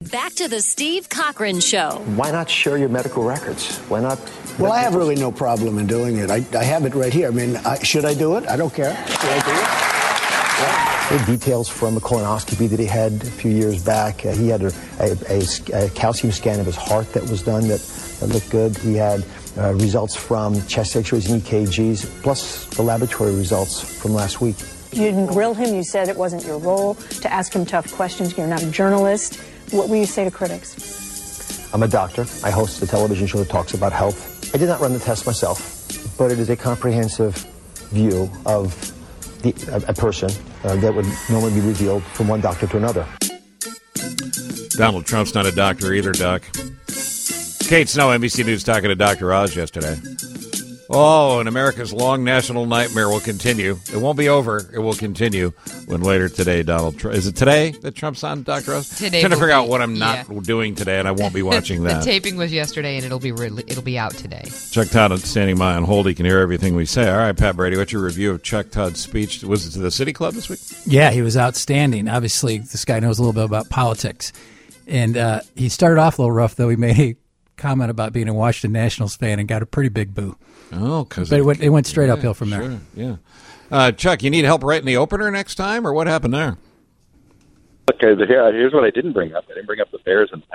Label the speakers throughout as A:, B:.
A: Back to the Steve Cochran Show.
B: Why not share your medical records? Why not?
C: Well, I have really no problem in doing it. I have it right here. I mean, should I do it? I don't care. Should I do it?
B: There are details from a colonoscopy that he had a few years back. He had a calcium scan of his heart that was done that looked good. He had results from chest x-rays and EKGs, plus the laboratory results from last week.
D: You didn't grill him. You said it wasn't your role to ask him tough questions. You're not a journalist. What will you say to critics?
B: I'm a doctor. I host a television show that talks about health. I did not run the test myself, but it is a comprehensive view of a person that would normally be revealed from one doctor to another.
E: Donald Trump's not a doctor either, Doc. Kate Snow, NBC News, talking to Dr. Oz yesterday. Oh, and America's long national nightmare will continue. It won't be over. It will continue when later today, Donald Trump... Is it today that Trump's on, Dr. Oz?
F: Today.
E: I'm trying to figure out what I'm not doing today, and I won't be watching that.
F: The taping was yesterday, and it'll be out today.
E: Chuck Todd standing by on hold. He can hear everything we say. All right, Pat Brady, what's your review of Chuck Todd's speech? Was it to the City Club this week?
G: Yeah, he was outstanding. Obviously, this guy knows a little bit about politics. And he started off a little rough, though. He made a comment about being a Washington Nationals fan and got a pretty big boo.
E: Oh, because
G: it went straight uphill from there.
E: Sure, yeah. Chuck, you need help writing the opener next time, or what happened there?
H: Okay, here's what I didn't bring up. I didn't bring up the Bears and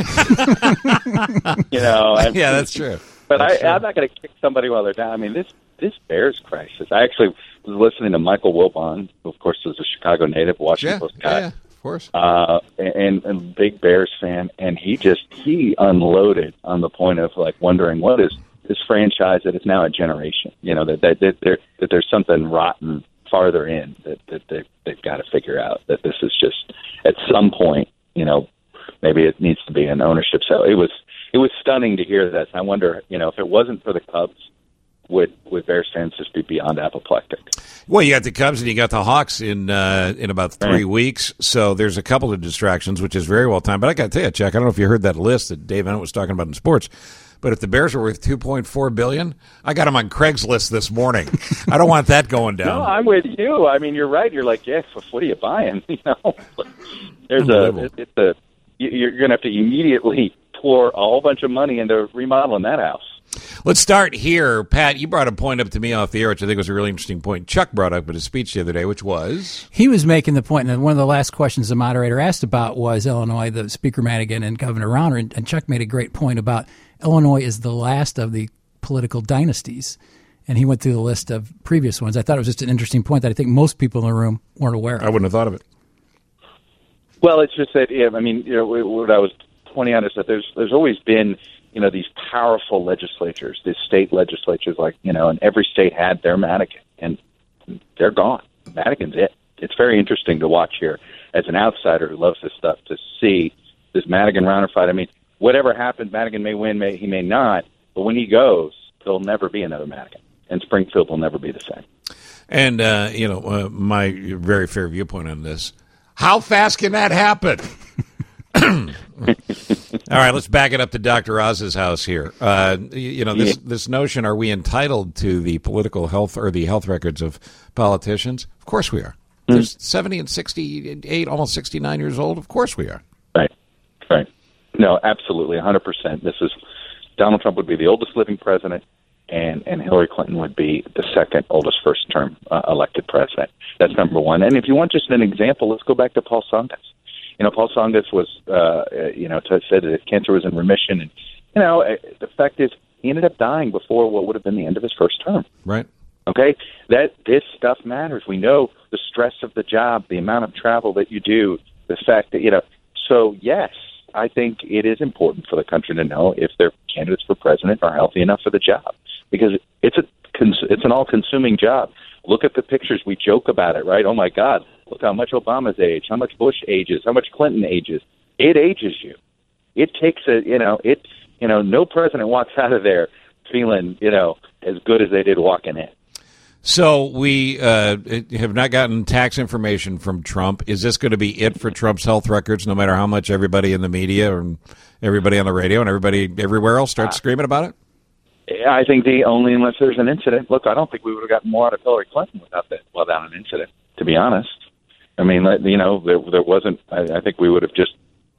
H: the Packers.
E: Yeah, that's true.
H: But I'm not going to kick somebody while they're down. I mean, this Bears crisis. I actually was listening to Michael Wilbon, who of course is a Chicago native, Washington Post guy.
E: Yeah. Of course.
H: And big Bears fan, and he unloaded on the point of like wondering what is this franchise that is now a generation. You know that there's something rotten farther in that they've got to figure out. That this is just at some point, maybe it needs to be an ownership. So it was stunning to hear this. I wonder, if it wasn't for the Cubs, would Bears fans just be beyond apoplectic?
E: Well, you got the Cubs and you got the Hawks in about 3 weeks, so there's a couple of distractions, which is very well timed. But I got to tell you, Chuck, I don't know if you heard that list that Dave Emmett was talking about in sports, but if the Bears are worth $2.4 billion, I got them on Craigslist this morning. I don't want that going down.
H: No, I'm with you. I mean, you're right. You're like, yes, what are you buying? You're going to have to immediately pour a whole bunch of money into remodeling that house.
E: Let's start here. Pat, you brought a point up to me off the air, which I think was a really interesting point. Chuck brought up in his speech the other day, which was?
G: He was making the point, and one of the last questions the moderator asked about was Illinois, the Speaker Madigan and Governor Rauner, and Chuck made a great point about Illinois is the last of the political dynasties, and he went through the list of previous ones. I thought it was just an interesting point that I think most people in the room weren't aware of.
E: I wouldn't have thought of it.
H: Well, it's just that, what I was pointing out is that there's always been these powerful legislatures, these state legislatures, and every state had their Madigan, and they're gone. Madigan's it. It's very interesting to watch here as an outsider who loves this stuff to see this Madigan-Rauner fight. I mean, whatever happens, Madigan may win, he may not, but when he goes, there'll never be another Madigan, and Springfield will never be the same.
E: And, my very fair viewpoint on this, how fast can that happen? All right, let's back it up to Dr. Oz's house here. This notion, are we entitled to the political health or the health records of politicians? Of course we are. They're 70 and 68, almost 69 years old. Of course we are.
H: Right. No, absolutely, 100%. Donald Trump would be the oldest living president, and Hillary Clinton would be the second oldest first-term elected president. That's number one. And if you want just an example, let's go back to Paul Tsongas. Paul Tsongas was, said that his cancer was in remission. And, the fact is, he ended up dying before what would have been the end of his first term.
E: Right.
H: Okay? This stuff matters. We know the stress of the job, the amount of travel that you do, the fact that, so yes, I think it is important for the country to know if their candidates for president are healthy enough for the job, because it's an all-consuming job. Look at the pictures. We joke about it, right? Oh, my God. Look how much Obama's age, how much Bush ages, how much Clinton ages. It ages you. It takes no president walks out of there feeling, as good as they did walking in.
E: So we have not gotten tax information from Trump. Is this going to be it for Trump's health records, no matter how much everybody in the media and everybody on the radio and everybody everywhere else starts screaming about it?
H: I think unless there's an incident. Look, I don't think we would have gotten more out of Hillary Clinton without an incident, to be honest. I mean, there wasn't. I think we would have just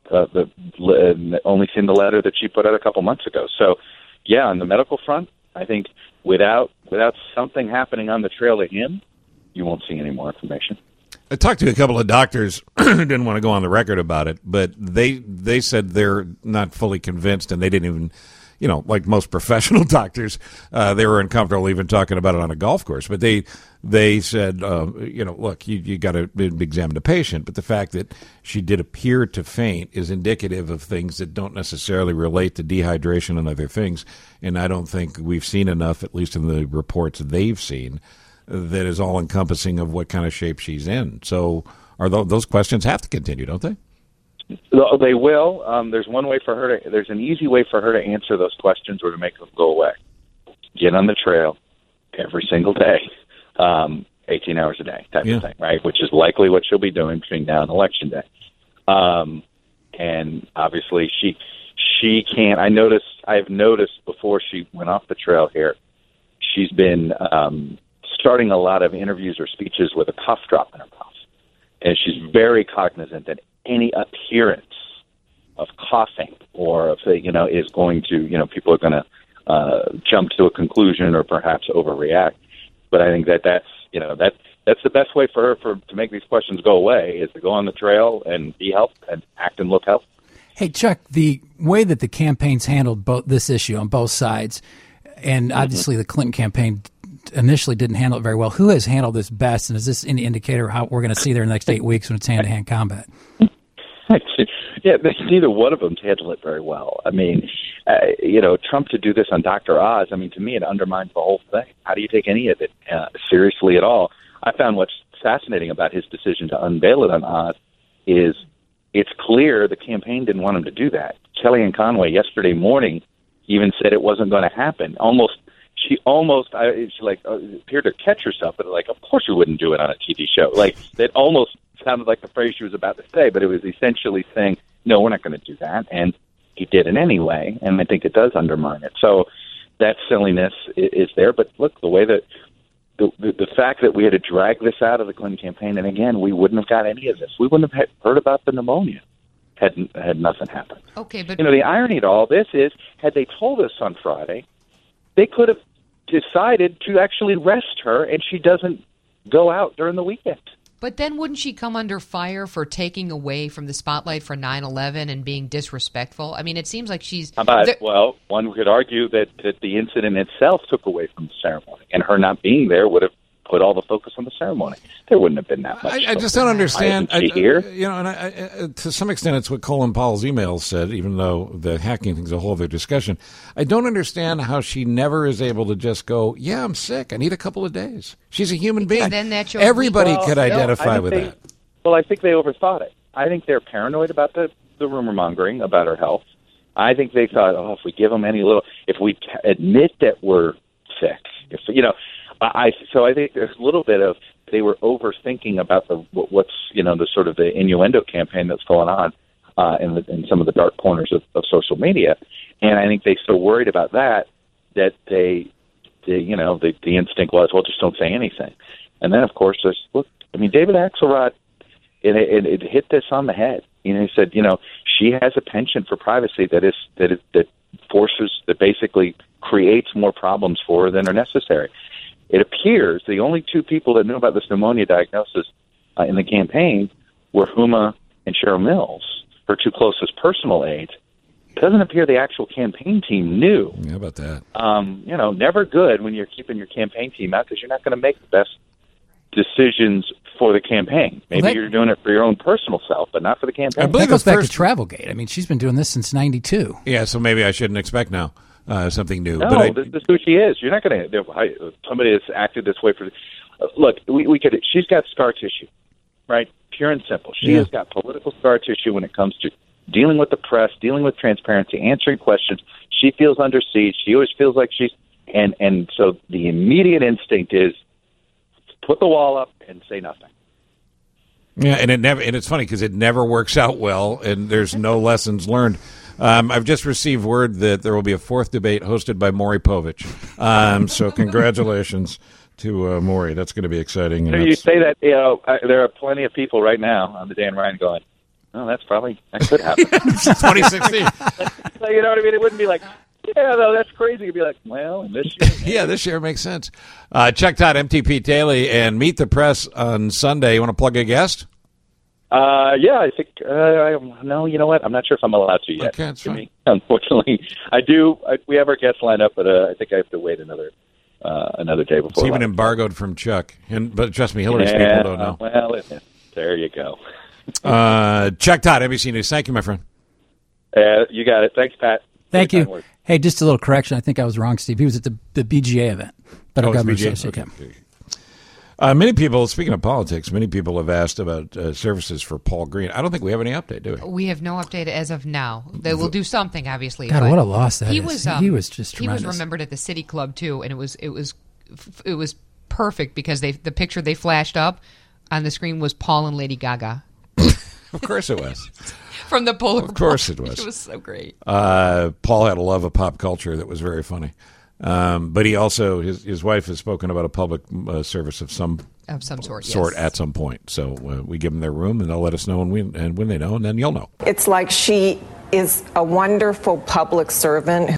H: only seen the letter that she put out a couple months ago. So, yeah, on the medical front, I think without something happening on the trail to him, you won't see any more information.
E: I talked to a couple of doctors who didn't want to go on the record about it, but they said they're not fully convinced, and they didn't even, like most professional doctors, they were uncomfortable even talking about it on a golf course. But they said, look, you got to examine the patient, but the fact that she did appear to faint is indicative of things that don't necessarily relate to dehydration and other things, and I don't think we've seen enough, at least in the reports they've seen, that is all-encompassing of what kind of shape she's in. So those questions have to continue, don't they?
H: They will. There's an easy way for her to answer those questions or to make them go away. Get on the trail every single day, 18 hours a day type of thing, right? Which is likely what she'll be doing between now and Election Day. And obviously she can't. I've noticed before she went off the trail here, she's been starting a lot of interviews or speeches with a cough drop in her mouth. And she's very cognizant that any appearance of coughing or of, is going to, people are going to jump to a conclusion or perhaps overreact. But I think that's the best way for her to make these questions go away is to go on the trail and be healthy and act and look healthy.
G: Hey, Chuck, the way that the campaigns handled this issue on both sides, and obviously the Clinton campaign initially didn't handle it very well. Who has handled this best, and is this any indicator of how we're going to see there in the next 8 weeks when it's hand-to-hand combat?
H: Yeah, neither one of them handle it very well. I mean, Trump to do this on Dr. Oz, I mean, to me, it undermines the whole thing. How do you take any of it seriously at all? I found what's fascinating about his decision to unveil it on Oz is it's clear the campaign didn't want him to do that. Kellyanne Conway yesterday morning even said it wasn't going to happen. She appeared to catch herself, but of course you wouldn't do it on a TV show. Like, it almost sounded like the phrase she was about to say, but it was essentially saying, no, we're not going to do that. And he did it anyway, and I think it does undermine it. So that silliness is there. But look, the way that the fact that we had to drag this out of the Clinton campaign, and again, we wouldn't have got any of this. We wouldn't have heard about the pneumonia had nothing happened.
F: Okay, but
H: the irony to all this is, had they told us on Friday, they could have decided to actually rest her and she doesn't go out during the weekend.
F: But then wouldn't she come under fire for taking away from the spotlight for 9/11 and being disrespectful? I mean, it seems like she's...
H: Well, one could argue that the incident itself took away from the ceremony, and her not being there would have put all the focus on the ceremony. There wouldn't have been that much.
E: I just don't understand.
H: Here?
E: To some extent, it's what Colin Powell's emails said, even though the hacking thing's a whole other discussion. I don't understand how she never is able to just go, yeah, I'm sick. I need a couple of days. She's a human being.
F: Then that's
E: Everybody could identify with that.
H: Well, I think they overthought it. I think they're paranoid about the rumor mongering about her health. I think they thought, if we give them if we admit that we're sick, so I think there's a little bit of they were overthinking about what's the sort of the innuendo campaign that's going on in some of the dark corners of social media, and I think they so worried about that the instinct was, well, just don't say anything. And then of course David Axelrod, it hit this on the head. He said she has a penchant for privacy that basically creates more problems for her than are necessary. It appears the only two people that knew about this pneumonia diagnosis in the campaign were Huma and Cheryl Mills, her two closest personal aides. It doesn't appear the actual campaign team knew.
E: How about that?
H: Never good when you're keeping your campaign team out because you're not going to make the best decisions for the campaign. Maybe you're doing it for your own personal self, but not for the campaign.
G: I believe that goes back to Travelgate. I mean, she's been doing this since '92.
E: Yeah, so maybe I shouldn't expect now something new.
H: No, this is who she is. You're not going to. Somebody that's acted this way for. Look, we could. She's got scar tissue, right? Pure and simple. She has got political scar tissue when it comes to dealing with the press, dealing with transparency, answering questions. She feels under siege. She always feels like she's. And so the immediate instinct is put the wall up and say nothing.
E: Yeah, and it's funny because it never works out well, and there's no lessons learned. I've just received word that there will be a fourth debate hosted by Maury Povich. So congratulations to Maury. That's going to be exciting.
H: So you say that there are plenty of people right now on the Dan Ryan going, oh, that could happen.
E: 2016.
H: So, you know what I mean? It wouldn't be like, yeah, no, that's crazy. It'd be like, well, in this year.
E: Yeah, this year makes sense. Check out MTP Daily and Meet the Press on Sunday. You want to plug a guest?
H: Yeah, I think, no, you know what? I'm not sure if I'm allowed to yet.
E: Okay, that's fine.
H: Unfortunately, I do. We have our guest lined up, but I think I have to wait another day before.
E: It's even embargoed from Chuck. But trust me, Hillary's people don't know.
H: Well, there you go.
E: Chuck Todd, NBC News. Thank you, my friend.
H: You got it. Thanks, Pat.
G: Thank you. Hey, just a little correction. I think I was wrong, Steve. He was at the BGA event. Better Government Association.
E: Okay. Many people, speaking of politics, many people have asked about services for Paul Green. I don't think we have any update, do we?
F: We have no update as of now. They will do something, obviously.
G: God, what a loss that
F: he
G: is.
F: Was,
G: he was just tremendous.
F: He was remembered at the City Club, too, and it was perfect because the picture they flashed up on the screen was Paul and Lady Gaga.
E: Of course it was.
F: From the Polar
E: Of course it was.
F: It was so great.
E: Paul had a love of pop culture that was very funny. But he also, his wife has spoken about a public service of some sort
F: yes.
E: At some point. So we give them their room, and they'll let us know when they know, and then you'll know.
I: It's like she is a wonderful public servant